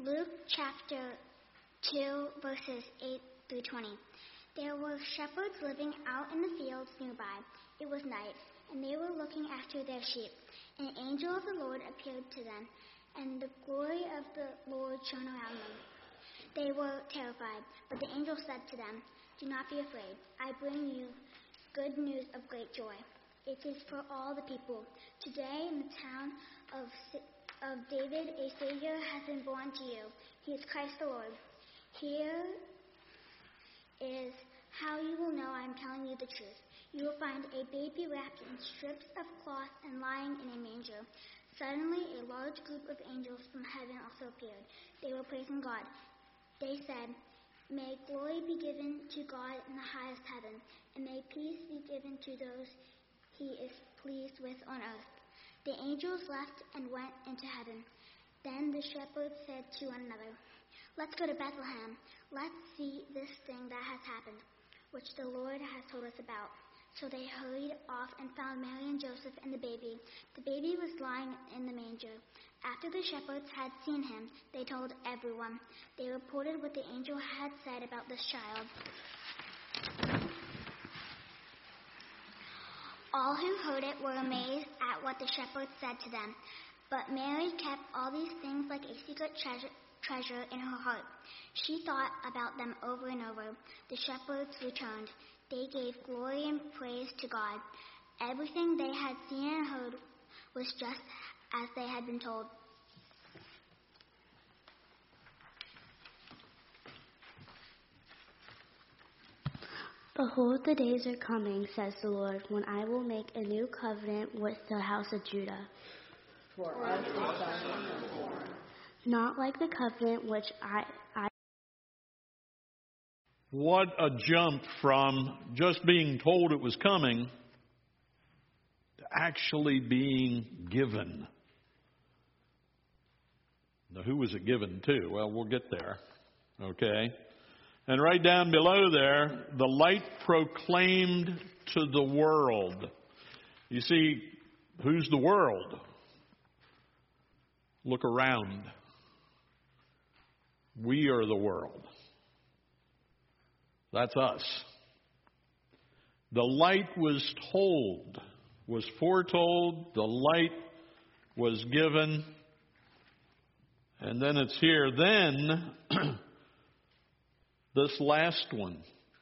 Luke chapter 2, verses 8 through 20. There were shepherds living out in the fields nearby. It was night, and they were looking after their sheep. An angel of the Lord appeared to them, and the glory of the Lord shone around them. They were terrified, but the angel said to them, "Do not be afraid. I bring you good news of great joy. It is for all the people. Today in the town of David, a Savior has been born to you. He is Christ the Lord. Here is how you will know I am telling you the truth. You will find a baby wrapped in strips of cloth and lying in a manger." Suddenly, a large group of angels from heaven also appeared. They were praising God. They said, "May glory be given to God in the highest heaven, and may peace be given to those he is pleased with on earth." The angels left and went into heaven. Then the shepherds said to one another, "Let's go to Bethlehem. Let's see this thing that has happened, which the Lord has told us about." So they hurried off and found Mary and Joseph and the baby. The baby was lying in the manger. After the shepherds had seen him, they told everyone. They reported what the angel had said about this child. All who heard it were amazed at what the shepherds said to them. But Mary kept all these things like a secret treasure in her heart. She thought about them over and over. The shepherds returned. They gave glory and praise to God. Everything they had seen and heard was just as they had been told. Behold, the days are coming, says the Lord, when I will make a new covenant with the house of Judah. For us a son is born. Not like the covenant which I What a jump from just being told it was coming to actually being given. Now, who was it given to? Well, we'll get there. Okay? And right down below there, the light proclaimed to the world. You see, who's the world? Look around. We are the world. That's us. The light was told, was foretold, the light was given, and then it's here. Then, this last one,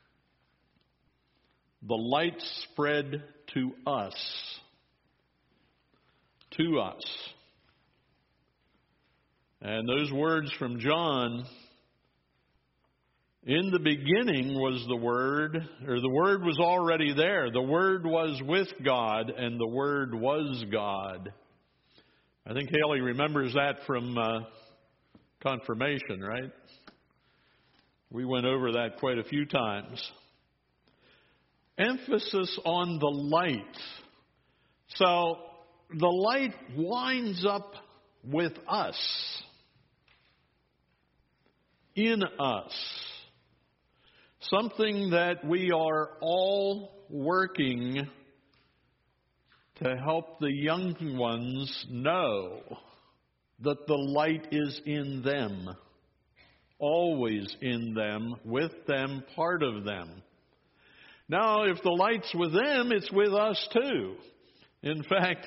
the light spread to us. To us. And those words from John, in the beginning was the Word, or the Word was already there. The Word was with God, and the Word was God. I think Haley remembers that from confirmation, right? We went over that quite a few times. Emphasis on the light. So the light winds up with us, in us. Something that we are all working to help the young ones know that the light is in them, always in them, with them, part of them. Now, if the light's with them, it's with us too. In fact,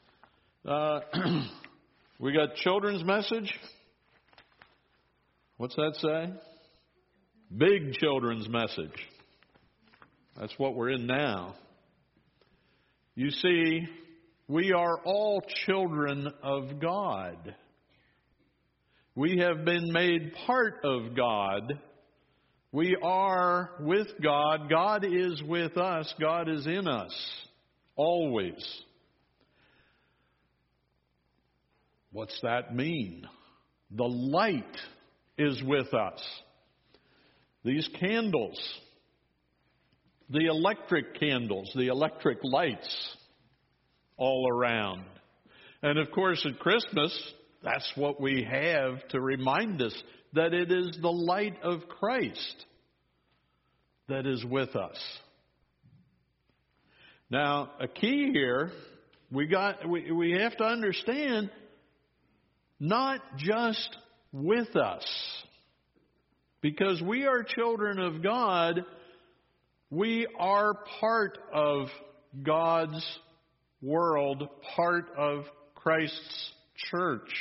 we got children's message. What's that say? Big children's message. That's what we're in now. You see, we are all children of God. We have been made part of God. We are with God. God is with us. God is in us. Always. What's that mean? The light is with us. These candles, the electric candles, the electric lights all around. And of course at Christmas, that's what we have to remind us that it is the light of Christ that is with us. Now, a key here, we have to understand not just with us. Because we are children of God, we are part of God's world, part of Christ's church.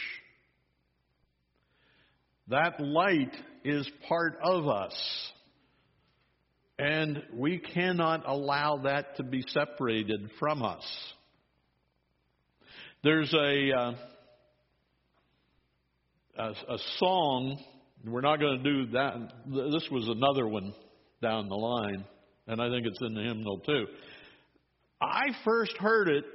That light is part of us. And we cannot allow that to be separated from us. There's a song, we're not going to do that. This was another one down the line, and I think it's in the hymnal too. I first heard it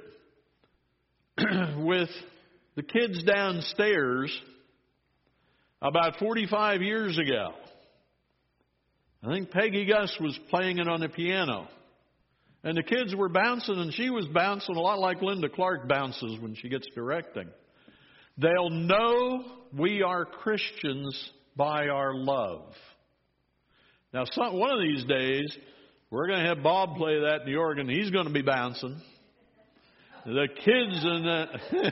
with the kids downstairs about 45 years ago. I think Peggy Gus was playing it on the piano. And the kids were bouncing, and she was bouncing a lot like Linda Clark bounces when she gets directing. They'll know we are Christians by our love. Now, one of these days, we're going to have Bob play that in the organ. He's going to be bouncing. The kids and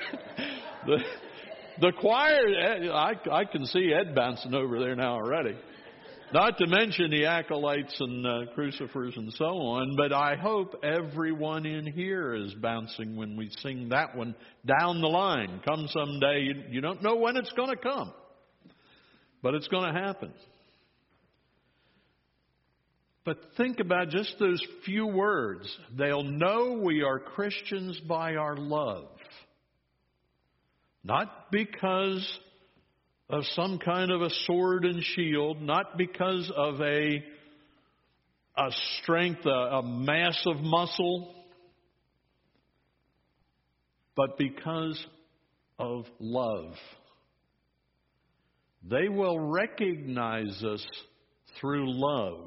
the choir, I can see Ed bouncing over there now already. Not to mention the acolytes and crucifers and so on, but I hope everyone in here is bouncing when we sing that one down the line. Come someday. You don't know when it's going to come, but it's going to happen. But think about just those few words. They'll know we are Christians by our love. Not because of some kind of a sword and shield, not because of a strength, a mass of muscle, but because of love. They will recognize us through love.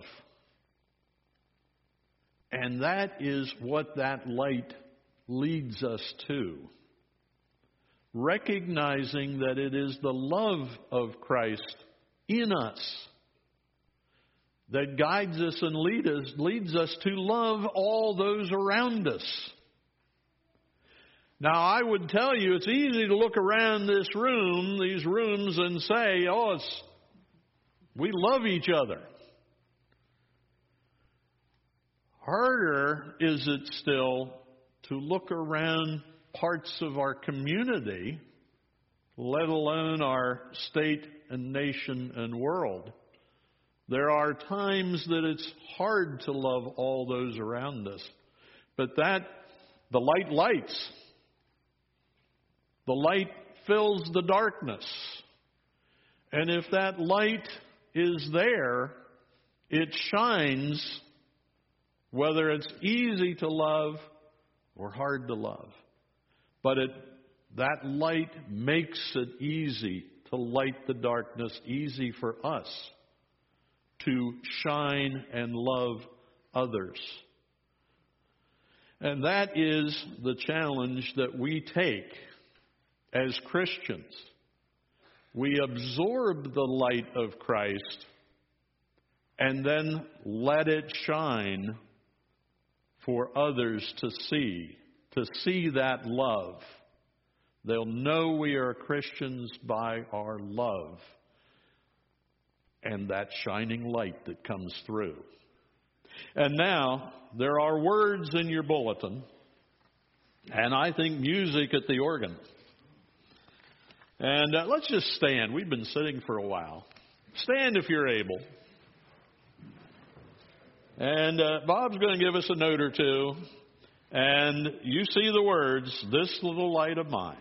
And that is what that light leads us to. Recognizing that it is the love of Christ in us that guides us and leads us to love all those around us. Now, I would tell you, it's easy to look around these rooms, and say, we love each other. Harder is it still to look around parts of our community, let alone our state and nation and world. There are times that it's hard to love all those around us. But the light lights. The light fills the darkness. And if that light is there, it shines, whether it's easy to love or hard to love. But that light makes it easy to light the darkness, easy for us to shine and love others. And that is the challenge that we take as Christians. We absorb the light of Christ and then let it shine for others to see that love. They'll know we are Christians by our love and that shining light that comes through. And now, there are words in your bulletin, and I think music at the organ. And let's just stand. We've been sitting for a while. Stand if you're able. And Bob's going to give us a note or two. And you see the words, "This little light of mine."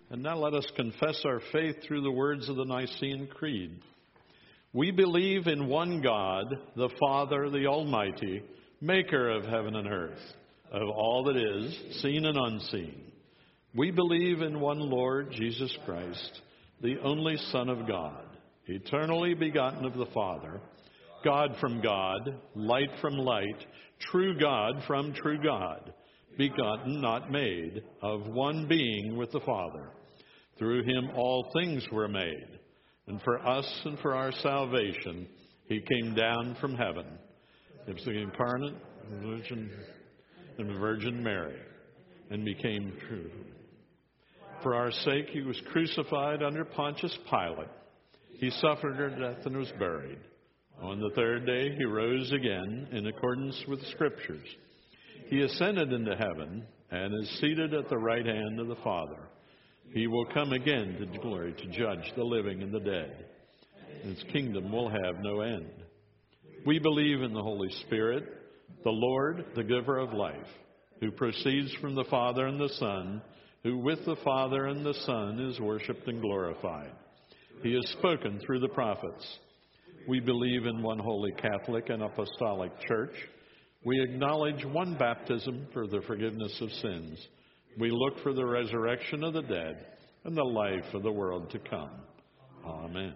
And now let us confess our faith through the words of the Nicene Creed. We believe in one God, the Father, the Almighty, maker of heaven and earth, of all that is, seen and unseen. We believe in one Lord, Jesus Christ, the only Son of God, eternally begotten of the Father, God from God, light from light, true God from true God, begotten, not made, of one being with the Father. Through him all things were made, and for us and for our salvation he came down from heaven. He was incarnate in the Virgin Mary, and became true. For our sake he was crucified under Pontius Pilate. He suffered a death and was buried. On the third day he rose again in accordance with the Scriptures. He ascended into heaven and is seated at the right hand of the Father. He will come again to glory to judge the living and the dead. His kingdom will have no end. We believe in the Holy Spirit, the Lord, the giver of life, who proceeds from the Father and the Son, who with the Father and the Son is worshipped and glorified. He has spoken through the prophets. We believe in one holy Catholic and Apostolic Church. We acknowledge one baptism for the forgiveness of sins. We look for the resurrection of the dead and the life of the world to come. Amen.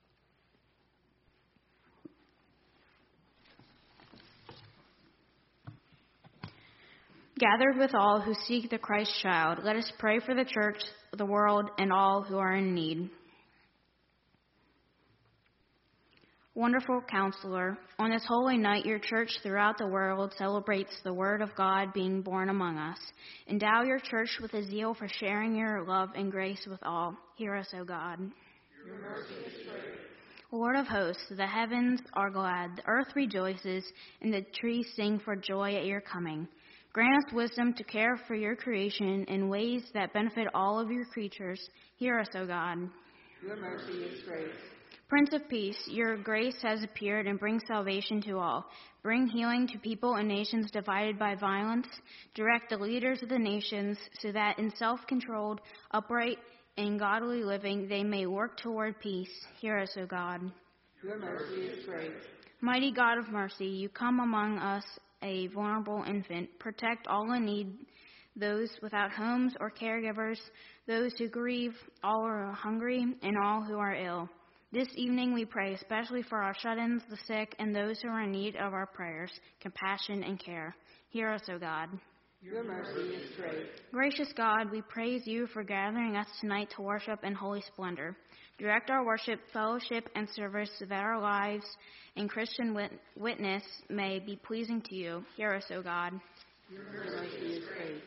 Gathered with all who seek the Christ child, let us pray for the church, the world, and all who are in need. Wonderful Counselor, on this holy night, your church throughout the world celebrates the Word of God being born among us. Endow your church with a zeal for sharing your love and grace with all. Hear us, O God. Your mercy is great. Lord of hosts, the heavens are glad, the earth rejoices, and the trees sing for joy at your coming. Grant us wisdom to care for your creation in ways that benefit all of your creatures. Hear us, O God. Your mercy is great. Prince of Peace, your grace has appeared and brings salvation to all. Bring healing to people and nations divided by violence. Direct the leaders of the nations so that in self-controlled, upright, and godly living they may work toward peace. Hear us, O God. Your mercy is great. Mighty God of mercy, you come among us a vulnerable infant. Protect all in need, those without homes or caregivers, those who grieve, all who are hungry, and all who are ill. This evening we pray especially for our shut-ins, the sick, and those who are in need of our prayers, compassion, and care. Hear us, O God. Your mercy is great. Gracious God, we praise you for gathering us tonight to worship in holy splendor. Direct our worship, fellowship, and service so that our lives and Christian witness may be pleasing to you. Hear us, O God. Your mercy is great.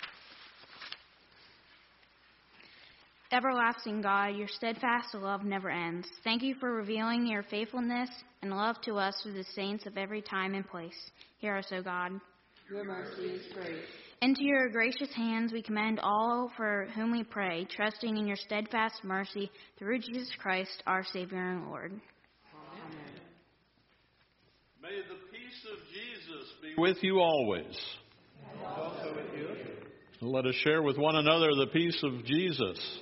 Everlasting God, your steadfast love never ends. Thank you for revealing your faithfulness and love to us through the saints of every time and place. Hear us, O God. Your mercy is great. Into your gracious hands we commend all for whom we pray, trusting in your steadfast mercy through Jesus Christ, our Savior and Lord. Amen. May the peace of Jesus be with you always. And also with you. Let us share with one another the peace of Jesus.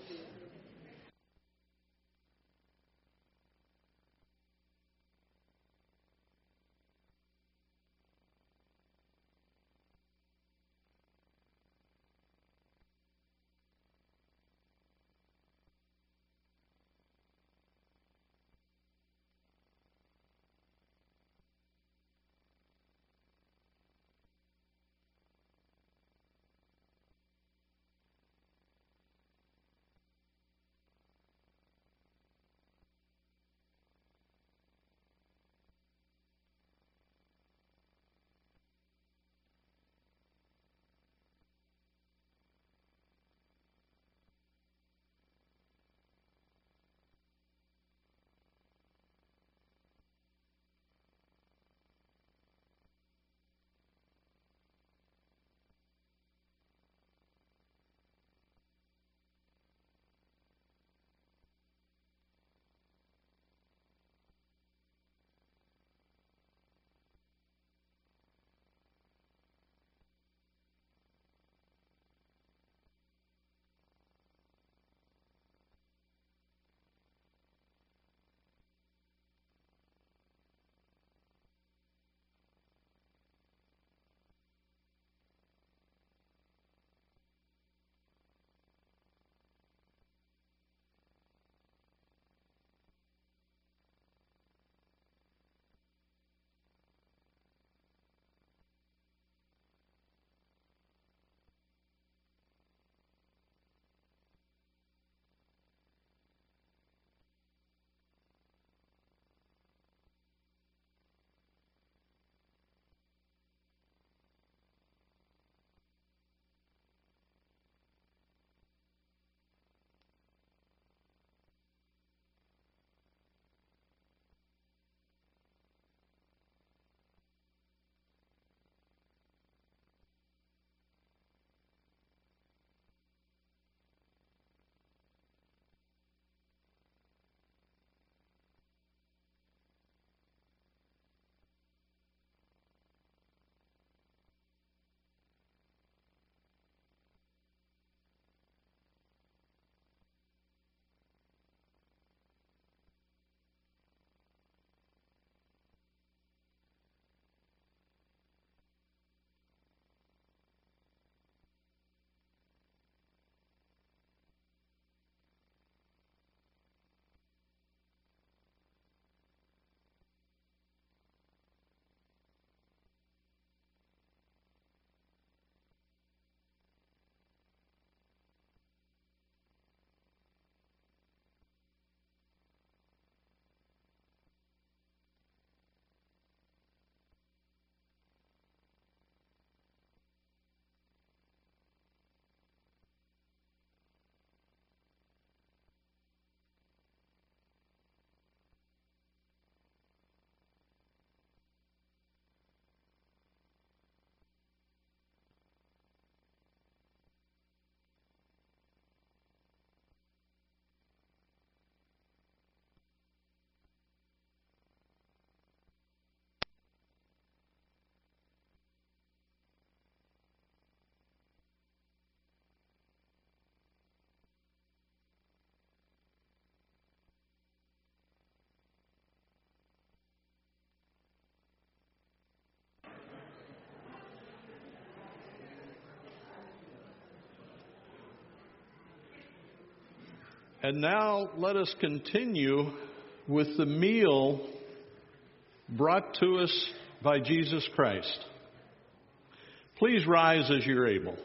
And now let us continue with the meal brought to us by Jesus Christ. Please rise as you're able.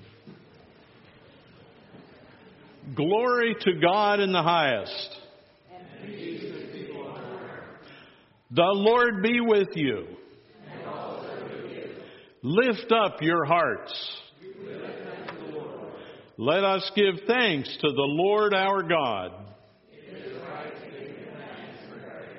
Glory to God in the highest. And peace with people on earth. The Lord be with you. And also with you. Lift up your hearts. We lift them to the Lord. Let us give thanks to the Lord our God. It is right to give him thanks and praise.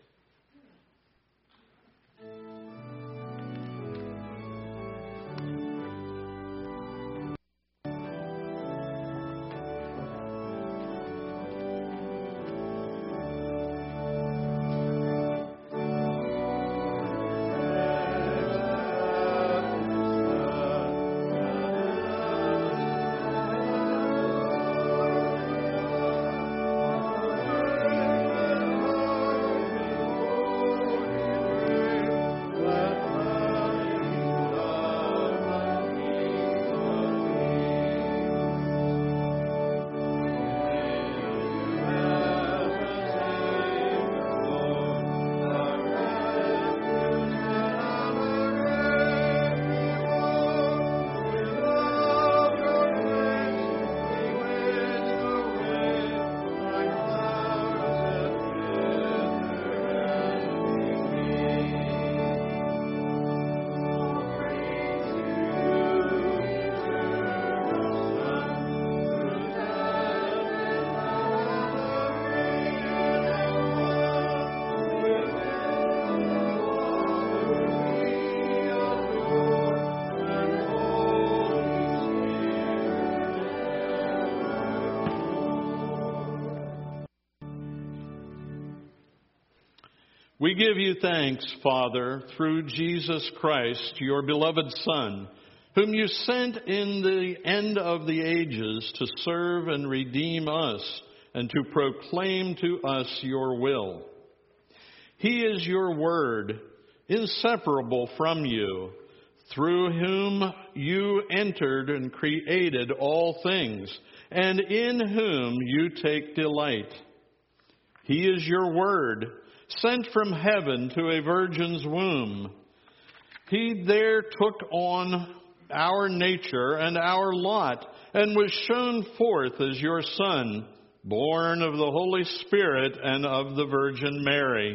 We give you thanks, Father, through Jesus Christ, your beloved Son, whom you sent in the end of the ages to serve and redeem us and to proclaim to us your will. He is your word, inseparable from you, through whom you entered and created all things, and in whom you take delight. He is your word, sent from heaven to a virgin's womb. He there took on our nature and our lot, and was shown forth as your Son, born of the Holy Spirit and of the Virgin Mary.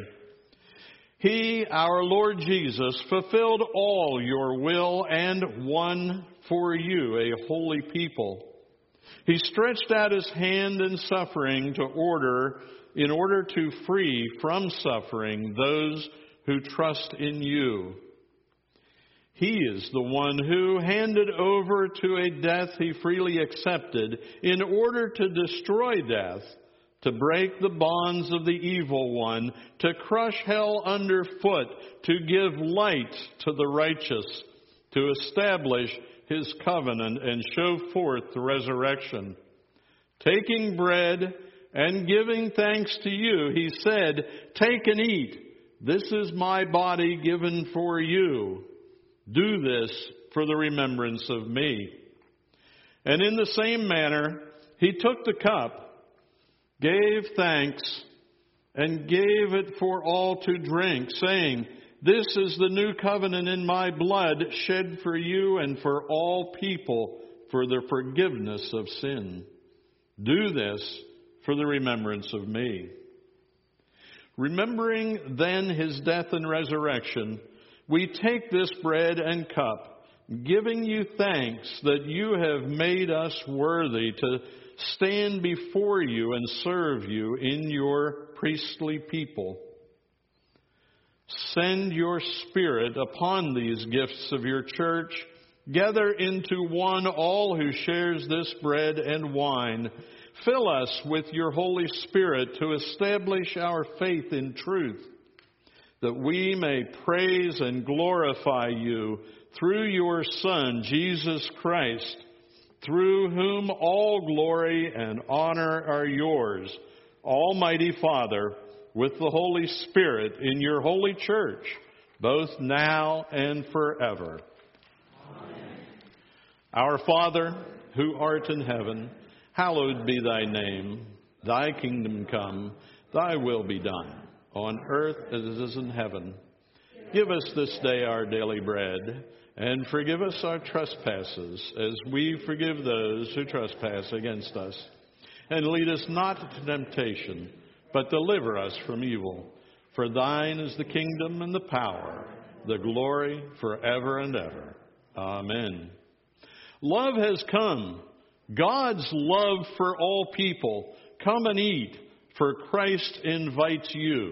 He, our Lord Jesus, fulfilled all your will and won for you a holy people. He stretched out his hand in suffering in order to free from suffering those who trust in you. He is the one who handed over to a death he freely accepted in order to destroy death, to break the bonds of the evil one, to crush hell underfoot, to give light to the righteous, to establish his covenant and show forth the resurrection. Taking bread and giving thanks to you, he said, "Take and eat. This is my body given for you. Do this for the remembrance of me." And in the same manner, he took the cup, gave thanks, and gave it for all to drink, saying, "This is the new covenant in my blood, shed for you and for all people for the forgiveness of sin. Do this for the remembrance of me." Remembering then his death and resurrection, we take this bread and cup, giving you thanks that you have made us worthy to stand before you and serve you in your priestly people. Send your Spirit upon these gifts of your church. Gather into one all who shares this bread and wine. Fill us with your Holy Spirit to establish our faith in truth, that we may praise and glorify you through your Son, Jesus Christ, through whom all glory and honor are yours, Almighty Father, with the Holy Spirit in your holy church, both now and forever. Amen. Our Father, who art in heaven, hallowed be thy name. Thy kingdom come, thy will be done, on earth as it is in heaven. Give us this day our daily bread, and forgive us our trespasses, as we forgive those who trespass against us. And lead us not into temptation, but deliver us from evil. For thine is the kingdom and the power, the glory forever and ever. Amen. Love has come. God's love for all people. Come and eat, for Christ invites you.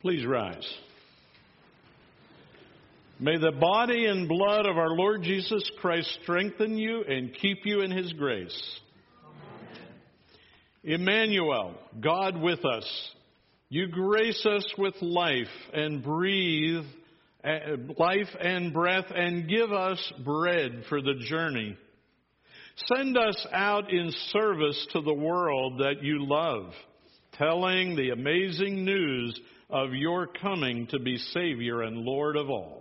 Please rise. May the body and blood of our Lord Jesus Christ strengthen you and keep you in His grace. Amen. Emmanuel, God with us, you grace us with life and breath and give us bread for the journey. Send us out in service to the world that you love, telling the amazing news of your coming to be Savior and Lord of all.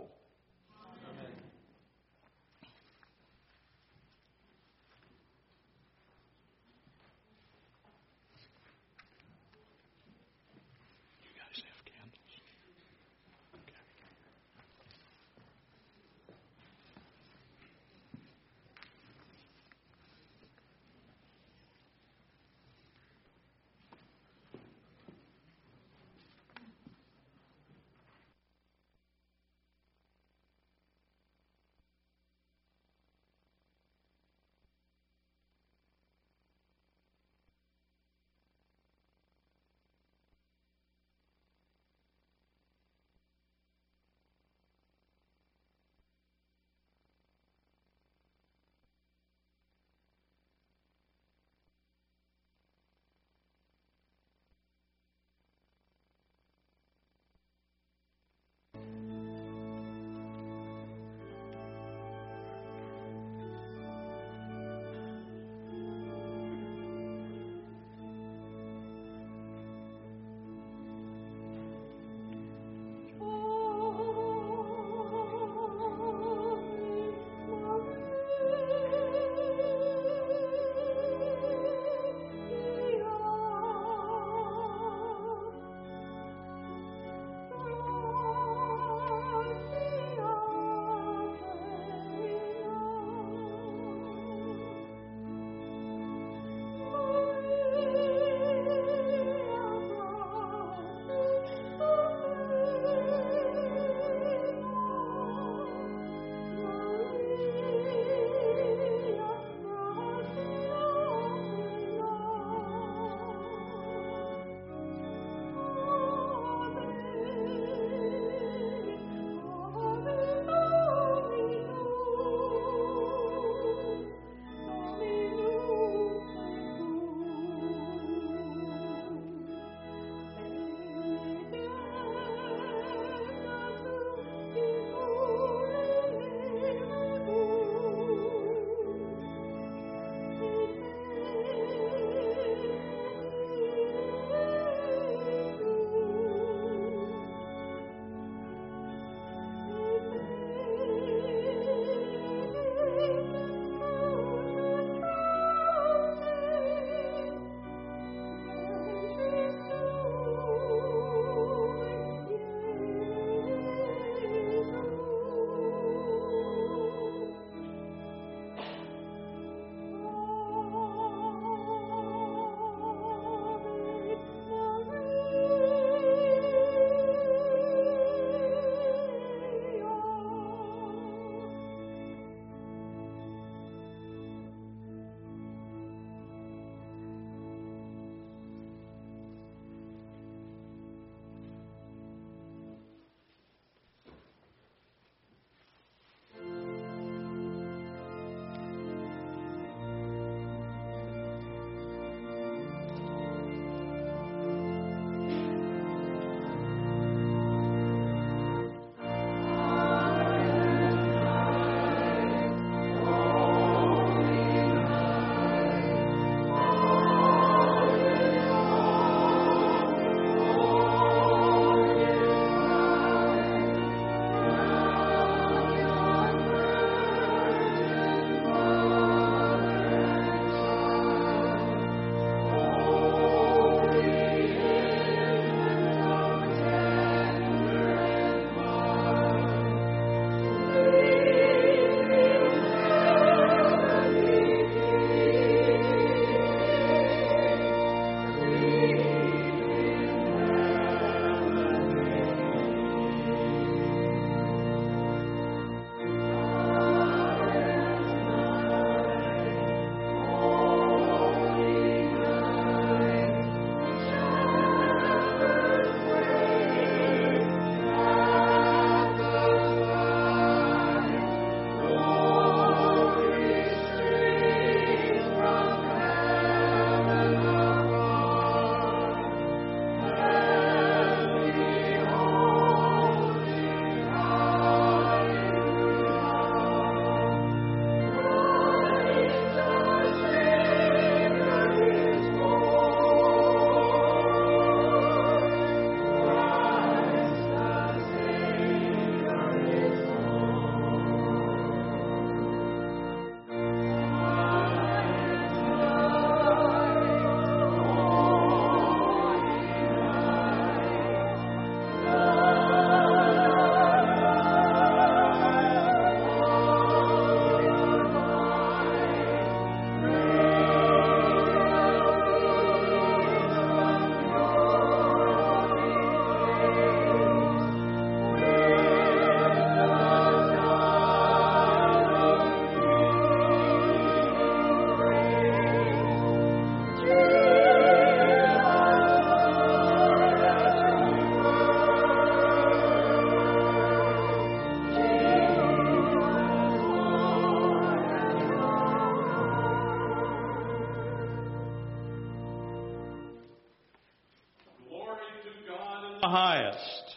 the highest.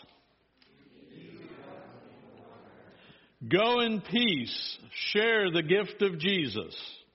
Go in peace. Share the gift of Jesus.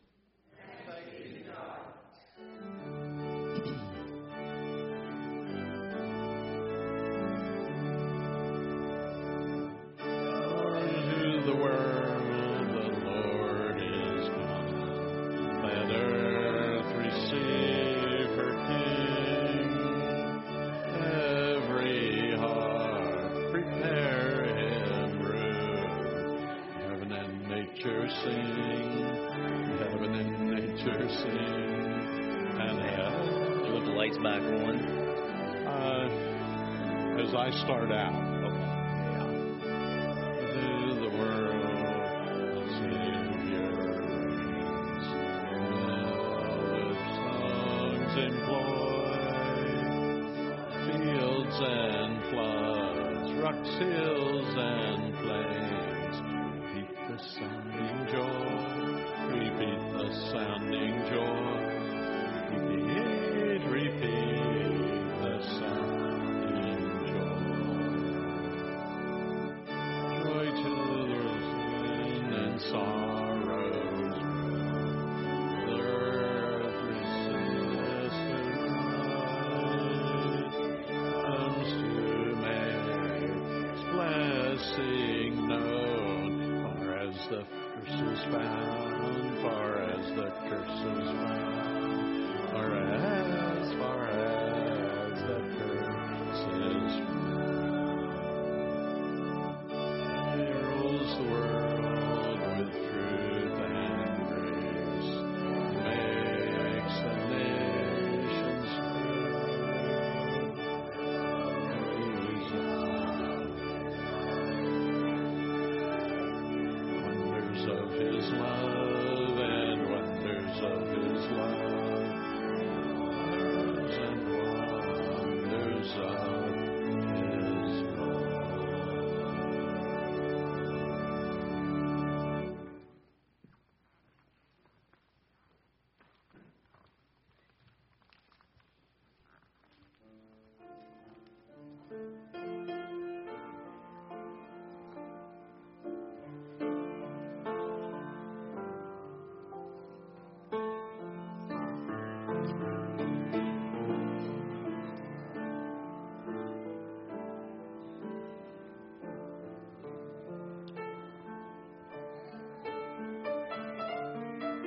As I start out, to the world, the Savior reigns. With songs employ, fields and floods, rocks, hills and plains. Repeat the sounding joy, repeat the sounding joy. Repeat the sounding joy to the sin and sorrows. The earth resists and comes to make its blessing known. Far as the curse is found, far as the curse is found. Far as the curse is found. He rules the world with truth and grace, makes the nations free. Wonders of His love and wonders of His love.